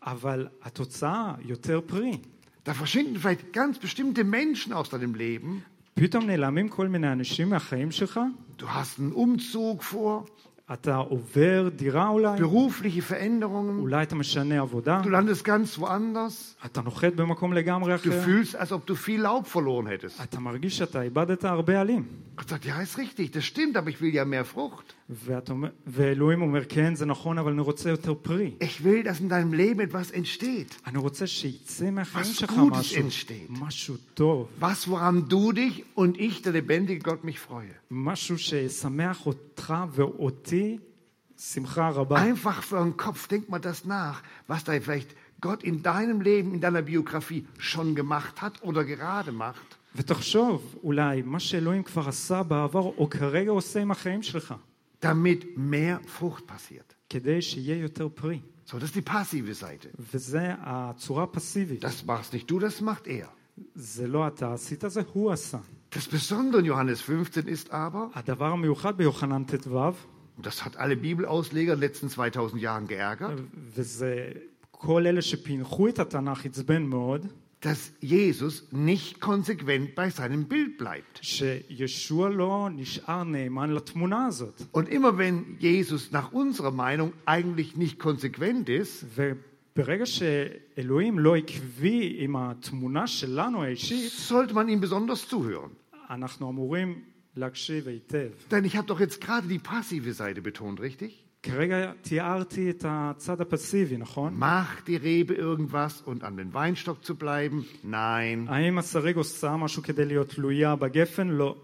אבל התוצאה יותר פרי. Da verschwinden vielleicht ganz bestimmte Menschen aus deinem Leben. פתאום נעלמים כל מיני אנשים מהחיים שלך, Du hast einen Umzug vor, אתה עובר דירה אולי, berufliche Veränderungen. אולי אתה משנה עבודה, Du landest ganz woanders. אתה נוחת במקום לגמרי Du אחר, fühlst, als ob du viel Laub verloren hättest. אתה מרגיש שאתה איבדת הרבה עלים. Gott sagt, ja, ist richtig, das stimmt, aber ich will ja mehr Frucht. ואלוהים אומר, כן, זה נכון, אבל אני רוצה יותר פרי. Ich will, dass in deinem Leben etwas entsteht. אני רוצה שיצא מהחיים Was שלך Gutes משהו, entsteht. משהו טוב, Was, woran du dich und ich, der lebendige Gott, mich freue. משהו שישמח אותך ואותי שמחה רבה. Einfach für den Kopf, denk mal das nach, was da vielleicht Gott in deinem Leben, in deiner Biografie schon gemacht hat oder gerade macht. ותחשוב, אולי, מה שאלוהים כבר עשה בעבר, או כרגע עושה עם החיים שלך, damit mehr Frucht passiert. כדי שיהיה יותר פרי. So, das ist die passive Seite. וזה הצורה הפסיבית. Das machst nicht du, das macht er. זה לא אתה עשית, זה הוא עשה. Das Besondere in Johannes 15 ist aber, הדבר המיוחד ביוחנן ט"ו, und das hat alle Bibelausleger in den letzten 2000 Jahren geärgert, וזה כל אלה שפנחו את התנ"ך עצבן מאוד, dass Jesus nicht konsequent bei seinem Bild bleibt. שישוע לא נשאר נאמן לתמונה הזאת. Und immer wenn Jesus nach unserer Meinung eigentlich nicht konsequent ist, וברגע שאלוהים לא עקבי עם התמונה שלנו האישית, sollte man ihm besonders zuhören. אנחנו אמורים להקשיב היטב. Denn ich habe doch jetzt gerade die passive Seite betont, richtig? כרגע תיארתי את הצד הפסיבי, נכון? Macht die Rebe irgendwas und an den Weinstock zu bleiben? Nein. האם השריג עושה משהו כדי להיות תלויה בגפן? לא.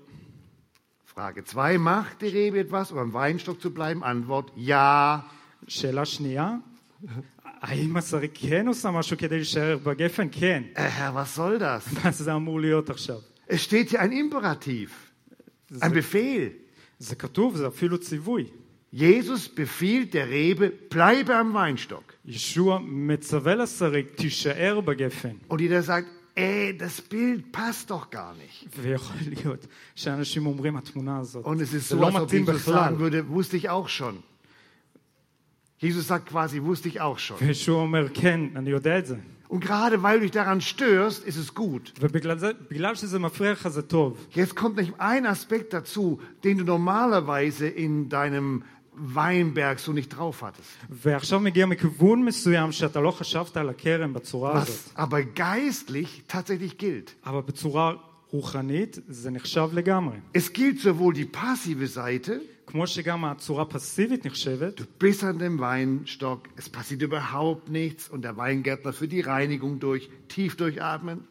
Frage 2. Macht die Rebe etwas, um am Weinstock zu bleiben? Antwort: Ja. שאלה שנייה, האם השריג כן עושה משהו כדי להישאר בגפן? כן. Herr, was soll das? מה זה אמור להיות עכשיו? Es steht hier ein Imperativ, ein Befehl. זה כתוב, זה אפילו ציווי. Jesus befiehlt der Rebe, bleibe am Weinstock. ישוע מצווה לשריג, תישאר בגפן. Und jeder sagt, das Bild passt doch gar nicht. ויכול להיות שאנשים אומרים, התמונה הזאת, Und es ist זה so, לא als ob מתאים Jesus בכלל. sagen würde, wusste ich auch schon. Jesus sagt quasi, wusste ich auch schon. וישוע אומר, כן, אני יודע את זה. Und gerade weil du dich daran störst, ist es gut. ובגלל שזה מפריע לך זה טוב. Jetzt kommt noch ein Aspekt dazu, den du normalerweise in deinem Weinberg so nicht drauf hattest. ועכשיו מגיע מכיוון מסוים שאתה לא חשבת על הכרם בצורה הזאת. Was aber geistlich tatsächlich gilt. אבל בצורה רוחנית זה נחשב לגמרי. Es gilt sowohl die passive Seite, כמו שגם הצורה הפסיבית נחשבת, du bist an dem Weinstock, es passiert überhaupt nichts und der Weingärtner führt die Reinigung durch, tief durchatmen.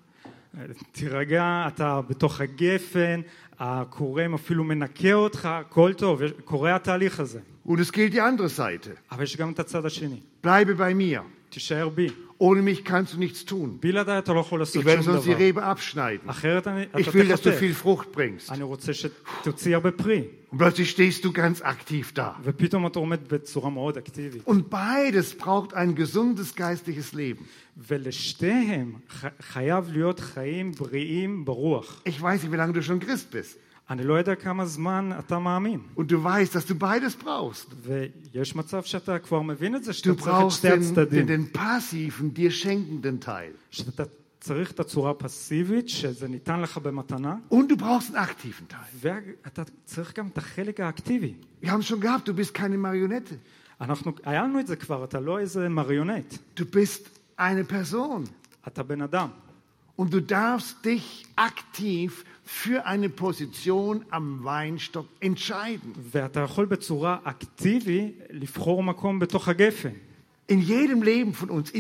תירגע, אתה בתוך הגפן, הקורם אפילו מנקה אותך, הכל טוב, קורה התהליך הזה. Und es gilt die andere Seite. אבל יש גם את הצד השני. Bleibe bei mir. תישאר בי. Ohne mich kannst du nichts tun. בלעדיי אתה לא יכול לעשות Ich werde שום sonst die דבר. Rebe abschneiden. אחרת Ich אתה will, dass du תחטא. viel Frucht bringst. אני רוצה שתוציא הרבה פרי. Und plötzlich stehst du ganz aktiv da. ופתאום אתה עומד בצורה מאוד אקטיבית. Und beides braucht ein gesundes geistliches Leben. ולשתיהם חייב להיות חיים בריאים ברוח. Ich weiß nicht, wie lange du schon Christ bist. אני לא יודע כמה זמן אתה מאמין. Und du weißt, dass du beides brauchst. ויש מצב שאתה כבר מבין את זה, שאתה Du צריך את brauchst שתי הצדדים. den passiven, dir schenkenden Teil. שאתה צריך את הצורה הפסיבית, שזה ניתן לך במתנה, Und du brauchst einen aktiven Teil. ואתה צריך גם את החלק האקטיבי. Wir haben schon gehabt, du bist keine Marionette. היה לנו את זה כבר, אתה לא איזה מריונט, Du bist eine Person. אתה בן אדם. Und du darfst dich aktiv für eine Position am Weinstock entscheiden. ואתה יכול בצורה אקטיבית לבחור מקום בתוך הגפן. In jedem Leben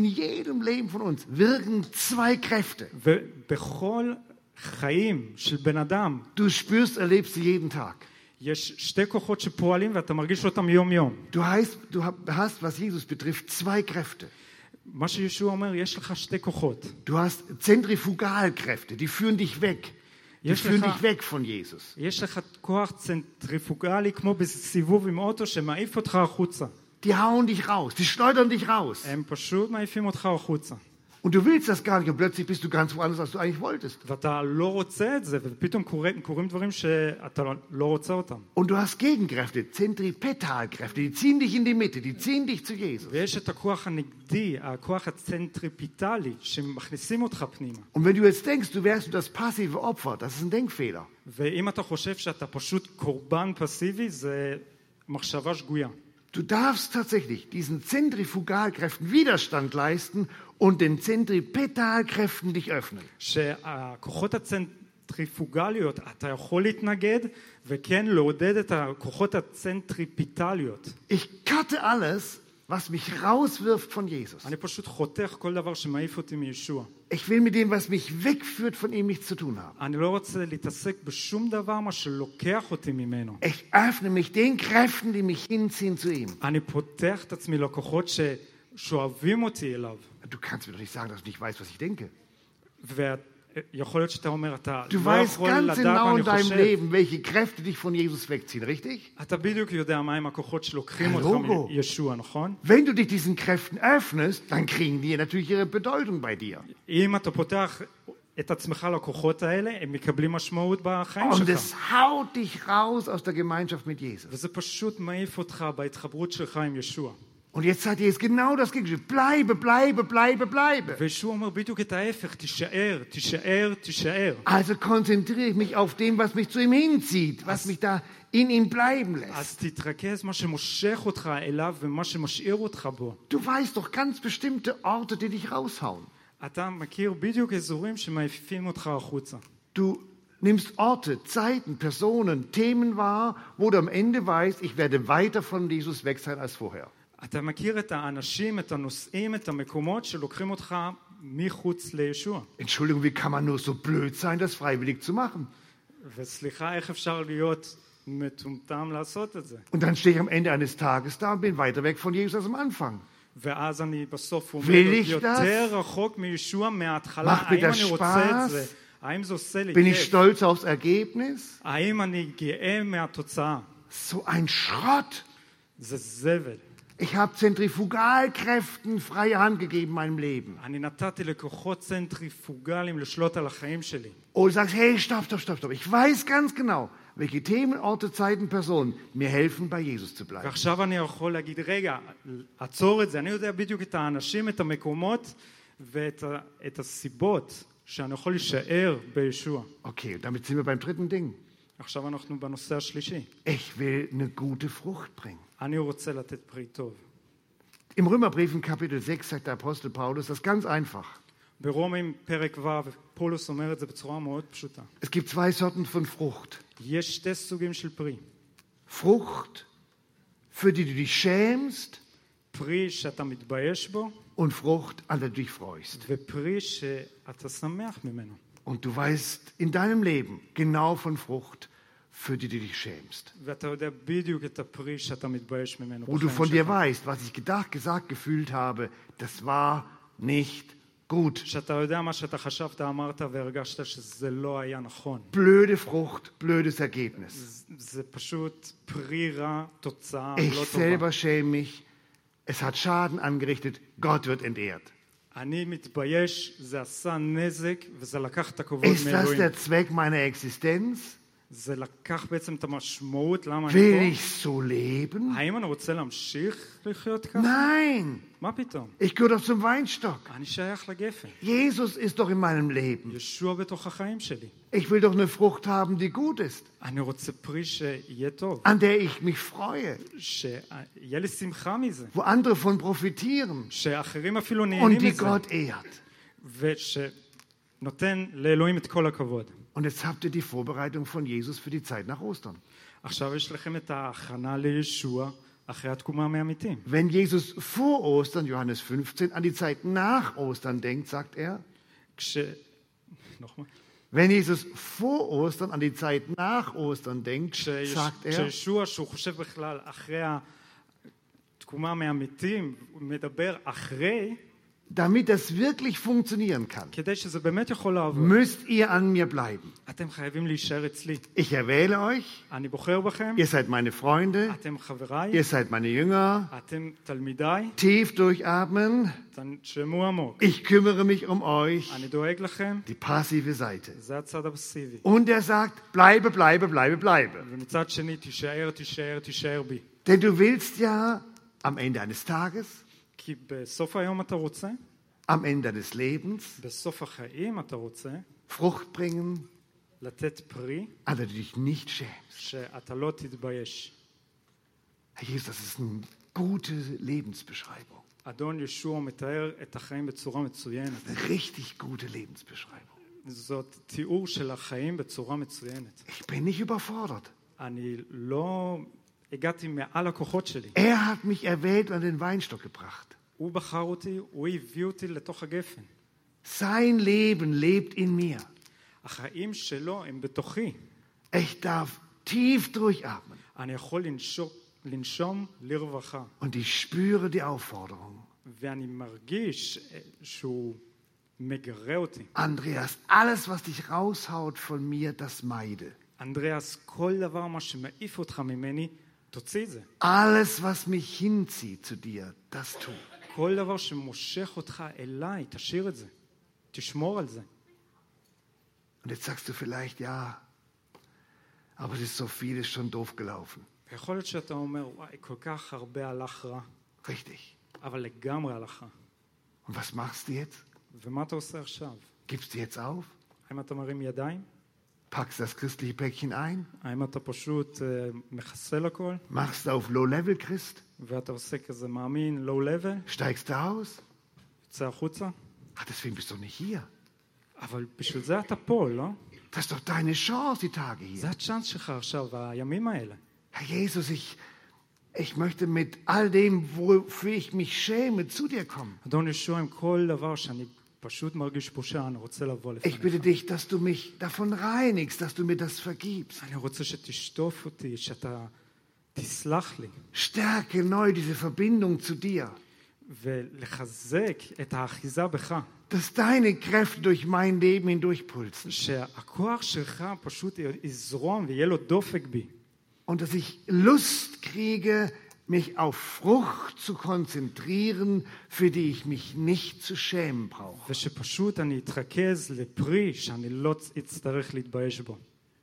von uns wirken zwei Kräfte. ובכל חיים של בן אדם, Du spürst, erlebst sie jeden Tag. יש שתי כוחות שפועלים ואתה מרגיש אותם יום יום. Du hast, was Jesus betrifft, zwei Kräfte. מה שישוע אומר, יש לך שתי כוחות. Du hast Zentrifugalkräfte, die führen dich weg. Die führen dich weg von Jesus. יש לך כוח צנטריפוגלי כמו בסיבוב עם אוטו שמעיף אותך החוצה. Die hauen dich raus, die schleudern dich raus. הם פשוט מעיפים אותך החוצה. Und du willst das gar nicht und plötzlich bist du ganz woanders, als du eigentlich wolltest. ואתה לא רוצה את זה, ופתאום קורים דברים שאתה לא רוצה אותם. Und du hast Gegenkräfte, Zentripetalkräfte, die ziehen dich in die Mitte, die ziehen dich zu Jesus. ויש את הכוח הנגדי, הכוח הצנטריפיטלי, שמכניסים אותך פנימה. Und wenn du jetzt denkst, du wärst das passive Opfer, das ist ein Denkfehler. ואם אתה חושב שאתה פשוט קורבן פסיבי, זה מחשבה שגויה. Du darfst tatsächlich diesen Zentrifugalkräften Widerstand leisten und den Zentripetalkräften dich öffnen. שהכוחות הצנטריפוגליות, אתה יכול להתנגד, וכן לעודד את הכוחות הצנטריפיטליות. Ich cutte alles, was mich rauswirft von Jesus. אני פשוט חותך כל דבר שמעיף אותי מישוע. Ich will mit dem, was mich wegführt, von ihm nichts zu tun haben. אני לא רוצה להתעסק בשום דבר מה שלוקח אותי ממנו. Ich öffne mich den Kräften, die mich hinziehen zu ihm. אני פותח את עצמי לכוחות ששואבים אותי אליו. Du kannst mir doch nicht sagen, dass du nicht weißt, was ich denke. ויכול להיות שאתה אומר, אתה Du לא weißt יכול ganz לדעת genau מה in אני deinem חושב. Leben, welche Kräfte dich von Jesus wegziehen, richtig? אתה בדיוק יודע מהם הכוחות שלוקחים אותך הלוגו. מישוע, נכון? Wenn du dich diesen Kräften öffnest, dann kriegen die natürlich ihre Bedeutung bei dir. אם אתה פותח את עצמך לכוחות האלה, הם מקבלים משמעות בחיים Und שלך. es haut dich raus aus der Gemeinschaft mit Jesus. וזה פשוט מעיף אותך בהתחברות שלך עם ישוע. Und jetzt sagt Jesus genau das Gegenteil. Bleibe, bleibe, bleibe, bleibe. וישוע אומר בדיוק את ההפך, תישאר, תישאר, תישאר. Also konzentriere ich mich auf dem, was mich zu ihm hinzieht, was mich da in ihm bleiben lässt. אז תתרכז מה שמושך אותך אליו ומה שמשאיר אותך בו. Du weißt doch ganz bestimmte Orte, die dich raushauen. אתה מכיר בדיוק אזורים שמעיפים אותך החוצה. Du nimmst Orte, Zeiten, Personen, Themen wahr, wo du am Ende weißt, ich werde weiter von Jesus weg sein als vorher. אתה מכיר את האנשים, את הנושאים, את המקומות שלוקחים אותך מחוץ לישוע. Entschuldigung, wie kann man nur so blöd sein, das freiwillig zu machen? וסליחה, איך אפשר להיות מטומטם לעשות את זה? Und dann stehe ich am Ende eines Tages da und bin weiter weg von Jesus als am Anfang. ואז אני בסוף אומר, Will ich יותר רחוק מישוע מההתחלה, Macht mir האם das אני רוצה את Spaß? זה? האם זה עושה לי Bin ich כיף? stolz aufs Ergebnis? האם אני גאה מהתוצאה? So ein Schrott. זה זבל. Ich habe Zentrifugalkräften freie Hand gegeben in meinem Leben. אני נתתי לכוחות צנטריפוגליים לשלוט על החיים שלי. Oder du sagst, hey, stopp, stopp, stopp, stopp. Ich weiß ganz genau, welche Themen, Orte, Zeiten, Personen mir helfen, bei Jesus zu bleiben. ועכשיו אני יכול להגיד, רגע, עצור את זה. אני יודע בדיוק את האנשים, את המקומות ואת הסיבות שאני יכול להישאר בישוע. Okay, und damit sind wir beim dritten Ding. עכשיו אנחנו בנושא השלישי. Ich will eine gute Frucht bringen. אני רוצה לתת פרי טוב. Im Römerbrief in Kapitel 6 sagt der Apostel Paulus das ganz einfach. ברומים פרק ו', פולס אומר את זה בצורה מאוד פשוטה. Es gibt zwei Sorten von Frucht. יש שתי סוגים של פרי. Frucht, für die du dich schämst, פרי שאתה מתבייש בו, und Frucht, an der du dich freust. ופרי שאתה שמח ממנו. Und du weißt in deinem Leben genau von Frucht, für die du dich schämst. ואתה יודע בדיוק את הפרי שאתה מתבייש ממנו. Wo du בחיים von dir שלך. weißt, was ich gedacht, gesagt, gefühlt habe, das war nicht gut. שאתה יודע מה שאתה חשבת, אמרת והרגשת שזה לא היה נכון. Blöde Frucht, blödes Ergebnis. זה פשוט פרי רע, תוצאה Ich לא טובה. selber schäme mich. Es hat Schaden angerichtet. Gott wird entehrt. אני מתבייש, זה עשה נזק וזה לקח את הכבוד Ist das מאלוהים. der Zweck meiner Existenz? זה לקח בעצם את המשמעות, למה Will אני ich so leben? פה? האם אני רוצה להמשיך לחיות ככה? Nein, מה פתאום? ich gehöre doch zum Weinstock. אני שייך לגפן. Jesus ist doch in meinem Leben. ישוע בתוך החיים שלי. Ich will doch eine Frucht haben, die gut ist, אני רוצה פרי שיהיה טוב, an der ich mich freue, שיהיה לי שמחה מזה, wo andere von profitieren שאחרים אפילו und נהנים die מזה, Gott ehrt. ושנותן לאלוהים את כל הכבוד. Und jetzt habt ihr die Vorbereitung von Jesus für die Zeit nach Ostern. עכשיו יש לכם את ההכנה לישוע אחרי התקומה מהמתים. Wenn Jesus vor Ostern, Johannes 15, an die Zeit nach Ostern denkt, sagt er, נוחמה. wenn Jesus vor Ostern an die Zeit nach Ostern denkt, sagt er, כשישוע, שהוא חושב בכלל אחרי התקומה מהמתים, הוא מדבר אחרי, damit das wirklich funktionieren kann, כדי שזה באמת יכול לעבוד, müsst ihr an mir bleiben. אתם חייבים להישאר אצלי. Ich erwähle euch, אני בוחר בכם, ihr seid meine Freunde, אתם חבריי, ihr seid meine Jünger. אתם תלמידיי, Tief durchatmen, תנשמו עמוק. ich kümmere mich um euch. אני דואג לכם, Die passive Seite. זה הצד הפסיבי. Und er sagt, bleibe, bleibe, bleibe, bleibe. ומצד שני, תישאר, תישאר, תישאר בי. Denn du willst ja am Ende eines Tages, כי בסוף היום אתה רוצה, am Ende des Lebens, בסוף החיים אתה רוצה, Frucht bringen, לתת פרי, an der du dich nicht schämst. שאתה לא תתבייש. Herr Jesus, das ist eine gute Lebensbeschreibung. אדון ישוע מתאר את החיים בצורה מצוינת. Eine richtig gute Lebensbeschreibung. זאת תיאור של החיים בצורה מצוינת. Ich bin nicht überfordert. אני לא הגעתי מעל הכוחות שלי. Er hat mich erwählt und an den Weinstock gebracht. הוא בחר אותי, הוא הביא אותי לתוך הגפן. Sein Leben lebt in mir. החיים שלו הם בתוכי. Ich darf tief durchatmen. אני יכול לנשום לרווחה. Und ich spüre die Aufforderung. ואני מרגיש שהוא מגרה אותי. Andreas, alles, was dich raushaut von mir, das meide. אנדריאס, כל דבר מה שמעיף אותך ממני, תוציא את זה. Alles, was mich hinzieht zu dir, das tu. כל דבר שמושך אותך אליי, תשאיר את זה. תשמור על זה. Und jetzt sagst du vielleicht, ja, aber es ist so vieles schon doof gelaufen. יכול להיות שאתה אומר, וואי, כל כך הרבה הלך רע. Richtig. אבל לגמרי הלך רע. Und was machst du jetzt? ומה אתה עושה עכשיו? Gibst du jetzt auf? האם אתה מרים ידיים? Packst das christliche Päckchen ein? האם אתה פשוט מחסל הכל? Machst du auf Low-Level Christ? ואתה עושה כזה מאמין, low level? Steigst du aus? יוצא החוצה? Ach, deswegen bist du nicht hier. אבל בשביל זה אתה פה, לא? Das ist doch deine Chance, die Tage hier. זה הצ'אנס שלך עכשיו, הימים האלה. Herr Jesus, ich möchte mit all dem, wofür ich mich schäme, zu dir kommen. אדון ישוע, עם כל דבר שאני פשוט מרגיש בושה, אני רוצה לבוא Ich bitte לפניך. dich, dass du mich davon reinigst, dass du mir das vergibst. אני רוצה שתשטוף אותי, שאתה תסלח לי, Stärke neu diese Verbindung zu dir, ולחזק את האחיזה בך, dass deine Kräfte durch mein Leben hindurchpulsen שהכוח שלך פשוט יזרום ויהיה לו דופק בי. und dass ich Lust kriege, mich auf Frucht zu konzentrieren, für die ich mich nicht zu schämen brauche. ושפשוט אני אתרכז לפרי שאני לא אצטרך להתבייש בו.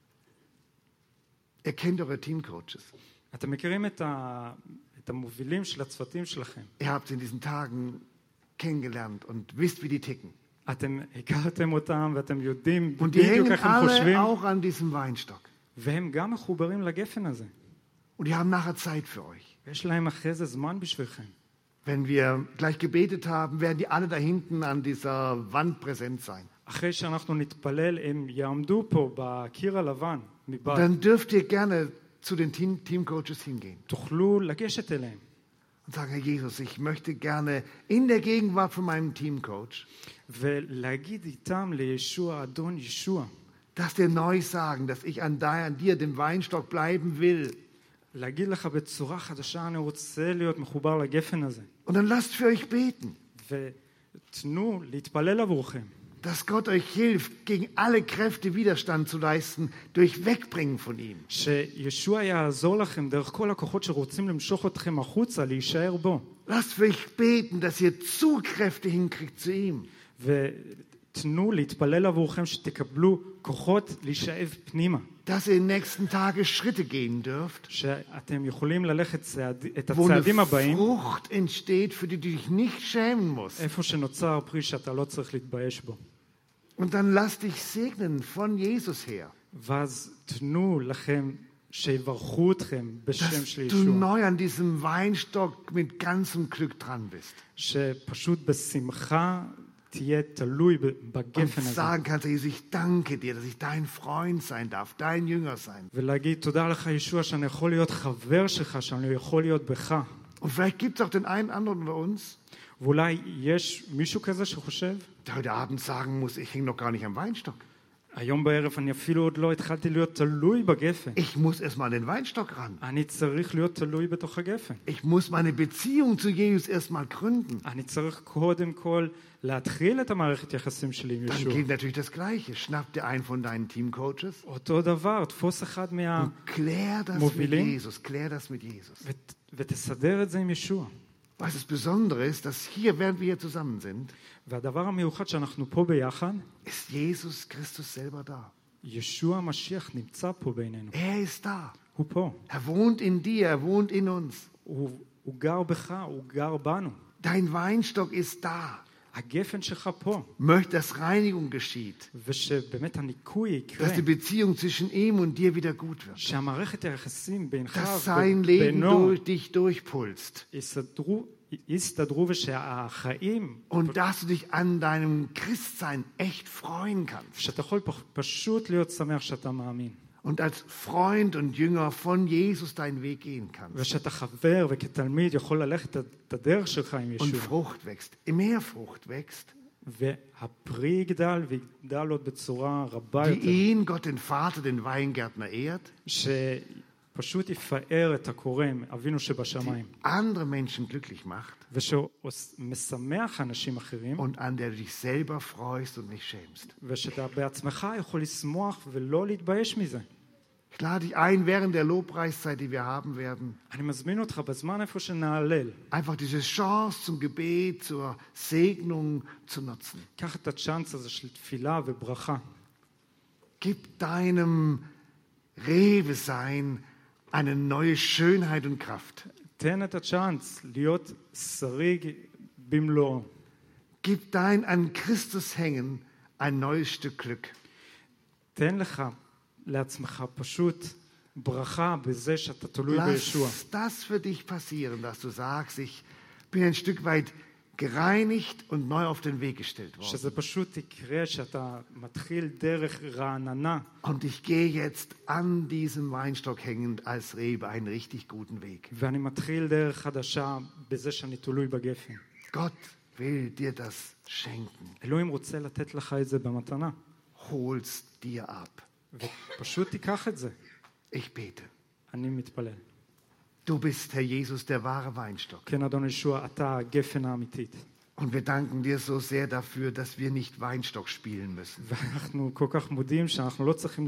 Ihr kennt eure Teamcoaches. אתם מכירים את המובילים של הצוותים שלכם. Ihr habt sie in diesen Tagen kennengelernt und wisst, wie die ticken. אתם הכרתם אותם ואתם יודעים Und die בדיוק hängen איך הם חושבים. alle auch an diesem Weinstock. והם גם מחוברים לגפן הזה. Und die haben nachher Zeit für euch. ויש להם אחרי זה זמן בשבילכם. Wenn wir gleich gebetet haben, werden die alle da hinten an dieser Wand präsent sein. אחרי שאנחנו נתפלל, הם יעמדו פה בקיר הלבן מבעד. Dann dürft ihr gerne zu den Teamcoaches hingehen תוכלו לגשת אליהם. und sagen, Herr Jesus, ich möchte gerne in der Gegenwart von meinem Teamcoach, ולהגיד איתם לישוע, אדון ישוע. dass dir neu sagen, dass ich an dir, dem Weinstock, bleiben will. להגיד לך בצורה חדשה, אני רוצה להיות מחובר לגפן הזה. Und dann lasst für euch beten, ותנו להתפלל עבורכם. dass Gott euch hilft, gegen alle Kräfte Widerstand zu leisten, durch Wegbringen von ihm. שישוע יעזור לכם דרך כל הכוחות שרוצים למשוך אתכם החוצה, להישאר בו. Lasst für euch beten, dass ihr Zugkräfte hinkriegt zu ihm. ותנו להתפלל עבורכם שתקבלו כוחות להישאב פנימה. Dass ihr in den nächsten Tagen Schritte gehen dürft, שאתם יכולים ללכת את wo eine הצעדים הבאים, Frucht entsteht, für die du dich nicht schämen musst. איפה שנוצר פרי שאתה לא צריך להתבייש בו. Und dann lass dich segnen von Jesus her, ואז תנו לכם שיברכו אתכם בשם של dass du ישוע. neu an diesem Weinstock mit ganzem Glück dran bist. שפשוט בשמחה תהיה תלוי Und בגפן הזה. sagen kannst, Jesus, ich danke dir, dass ich dein Freund sein darf, dein Jünger sein. ולהגיד תודה לך ישוע שאני יכול להיות חבר שלך, שאני יכול להיות בך. Und vielleicht gibt es auch den einen anderen unter uns, ואולי יש מישהו כזה שחושב, der heute Abend sagen muss, ich hänge noch gar nicht am Weinstock. היום בערב אני אפילו עוד לא התחלתי להיות תלוי בגפן. Ich muss erstmal an den Weinstock ran. אני צריך להיות תלוי בתוך הגפן. Ich muss meine Beziehung zu Jesus erstmal gründen. אני צריך קודם כל להתחיל את המערכת יחסים שלי עם Dann ישוע. gilt natürlich das Gleiche. Schnapp dir einen von deinen Teamcoaches אותו דבר, תפוס אחד und klär das mit מהמובילים Jesus. Klär das mit Jesus. ותסדר את זה עם ישוע. Was das Besondere ist, dass hier, während wir hier zusammen sind, והדבר המיוחד שאנחנו פה ביחד, ist Jesus Christus selber da. ישוע המשיח נמצא פה בינינו. Er ist da. הוא פה. Er wohnt in dir, er wohnt in uns. הוא גר בך, הוא גר בנו. Dein Weinstock ist da. הגפן שלך פה. Möchte, dass Reinigung geschieht. ושבאמת הניקוי יקרה. Dass die Beziehung zwischen ihm und dir wieder gut wird. שהמערכת היחסים בינך Dass sein Leben ובינו durch dich durchpulst. יסתדרו ושהחיים, Und dass du dich an deinem Christsein echt freuen kannst. שאתה יכול פשוט להיות שמח שאתה מאמין. Und als Freund und Jünger von Jesus deinen Weg gehen kannst. ושאתה חבר וכתלמיד יכול ללכת את הדרך שלך עם Und ישוע. Frucht wächst. Mehr Frucht wächst. והפרי יגדל ויגדל עוד בצורה רבה Die יותר. ihn, Gott den Vater, den Weingärtner ehrt. שפשוט יפאר את הקורם, אבינו שבשמיים. Andere Menschen glücklich macht. ושמשמח אנשים אחרים. Und an der du dich selber freust und nicht schämst. ושאתה בעצמך יכול לשמוח ולא להתבייש מזה. Ich lade dich ein, während der Lobpreiszeit, die wir haben werden, אני מזמין אותך בזמן איפה שנעלל. einfach diese Chance zum Gebet, zur Segnung zu nutzen. קח את הצ'אנס הזה של תפילה וברכה. Gib deinem Rewe-Sein eine neue Schönheit und Kraft. תן את הצ'אנס להיות שריג במלואו. Gib dein an Christus hängen ein neues Stück Glück. תן לך לעצמך פשוט ברכה בזה שאתה תלוי בישוע. Lass das für dich passieren, dass du sagst, ich bin ein Stück weit gereinigt und neu auf den Weg gestellt worden. שזה פשוט יקרה שאתה מתחיל דרך רעננה. Und ich gehe jetzt an diesem Weinstock hängend als Rebe einen richtig guten Weg. ואני מתחיל דרך חדשה בזה שאני תלוי בגפן. Gott will dir das schenken. אלוהים רוצה לתת לך את זה במתנה. Hol's dir ab. ופשוט תיקח את זה. Ich bete. אני מתפלל. Du bist, Herr Jesus, der wahre Weinstock. כן, אדון ישוע, אתה הגפן האמיתית. Und wir danken dir so sehr dafür, dass wir nicht Weinstock spielen müssen, ואנחנו כל כך מודים שאנחנו לא צריכים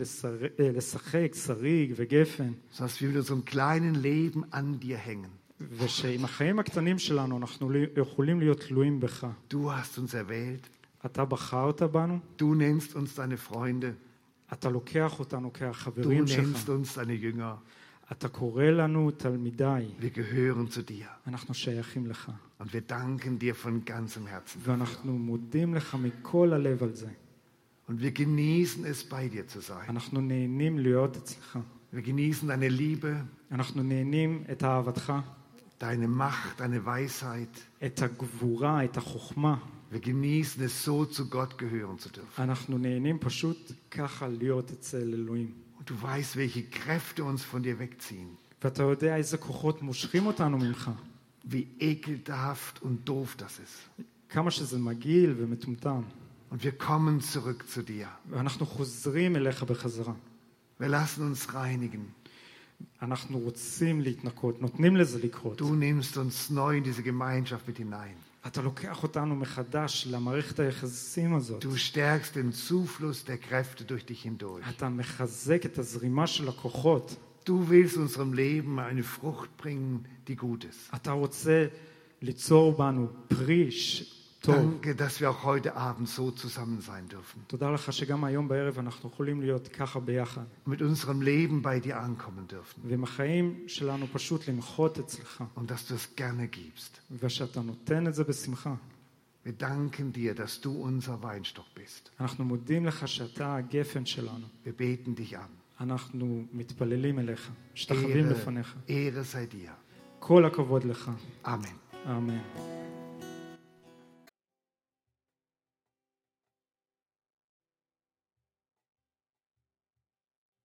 לשחק, שריג וגפן, sondern dass wir mit unserem kleinen Leben an dir hängen. ושעם החיים הקטנים שלנו אנחנו יכולים להיות תלויים בך. Du hast uns erwählt. אתה בחרת בנו, Du nennst uns deine Freunde. אתה לוקח אותנו Du כחברים nennst שלך, uns deine Jünger. אתה קורא לנו תלמידיי, Wir gehören zu dir. אנחנו שייכים לך. Und wir danken dir von ganzem Herzen. ואנחנו מודים לך מכל הלב על זה. Und wir genießen es, bei dir zu sein. אנחנו נהנים להיות אצלך. Wir genießen deine Liebe, אנחנו נהנים את אהבתך, deine Macht, deine Weisheit. את הגבורה, את החוכמה. Wir genießen es, so zu Gott gehören zu dürfen. אנחנו נהנים פשוט ככה להיות אצל אלוהים. Und du weißt, welche Kräfte uns von dir wegziehen. ואתה יודע איזה כוחות מושכים אותנו ממך. Wie ekelhaft und doof das ist. כמה שזה מגעיל ומטומטם. Und wir kommen zurück zu dir. ואנחנו חוזרים אליך בחזרה. Wir lassen uns reinigen. אנחנו רוצים להתנקות, נותנים לזה לקרות. Du nimmst uns neu in diese Gemeinschaft mit hinein. אתה לוקח אותנו מחדש למערכת היחסים הזאת. Du stärkst den Zufluss der Kräfte durch dich hindurch. אתה מחזק את הזרימה של הכוחות. Du willst unserem Leben eine Frucht bringen, die gut ist. אתה רוצה ליצור בנו פרי טוב. Danke, dass wir auch heute Abend so zusammen sein dürfen. תודה לך שגם היום בערב אנחנו יכולים להיות ככה ביחד. Mit unserem Leben bei dir ankommen dürfen. ועם החיים שלנו פשוט למחות אצלך. Und dass du es gerne gibst. ושאתה נותן את זה בשמחה. Wir danken dir, dass du unser Weinstock bist. אנחנו מודים לך שאתה הגפן שלנו. Wir beten dich an. אנחנו מתפללים אליך, משתחווים לפניך. Ehre sei dir. כל הכבוד לך. Amen. אמן.